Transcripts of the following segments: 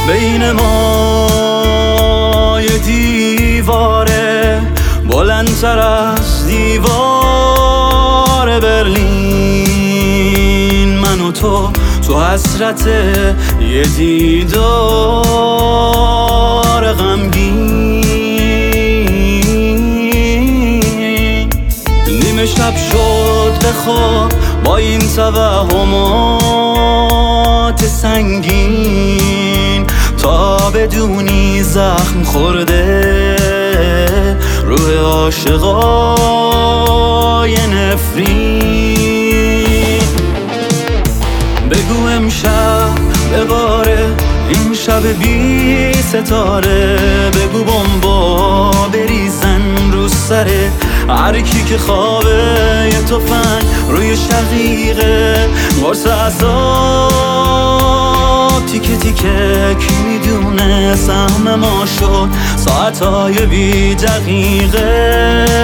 بین ما یه دیواره بلندتر از دیوار برلین، من و تو حسرت یه دیدار غمگین. نیمه شب شد به خواب با این توهمات سنگین، تا بدونی زخم خورده روح عاشقای نفرین. بگو امشب بباره این شب بی ستاره، بگو بمبا بریزن رو سر هر کی که خوابه، یه تفنگ روی شقیقه قرص عذاب تیکه تیکه. کی میدونه سهم ما شد ساعتهای بی دقیقه.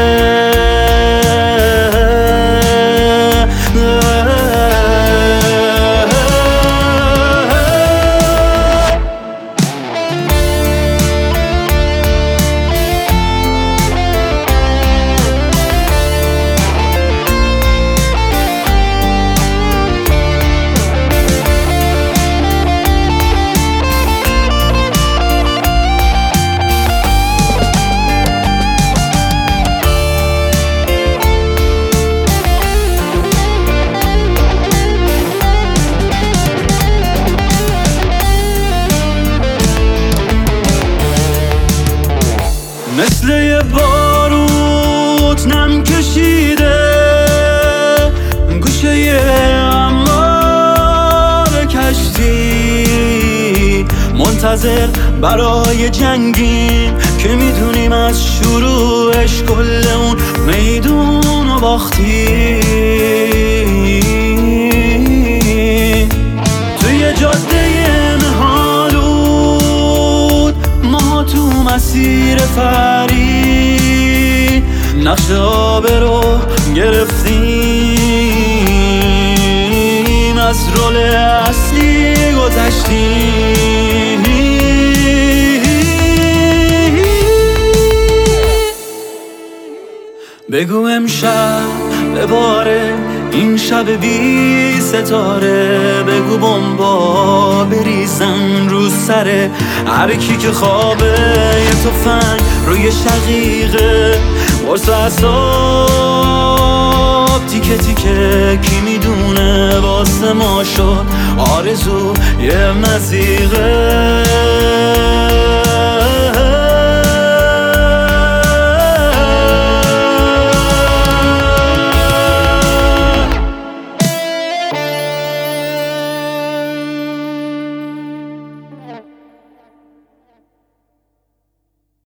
مثل یه باروت نم کشیده گوشه یه اموار کشتی، منتظر برای جنگیم که میدونیم از شروعش کل اون میدون و باختی. توی جاده تو مسیر فرید نقش آب رو گرفتیم، از رول اصلی گذشتیم. بگو امشب بباره این شب بی ستاره، بگو بمبا بریزن رو سر هر کی که خوابه، یه تفنگ روی شقیقه قرص عذاب تیکه تیکه. کی میدونه واسه ما شد آرزو یه مزیقه.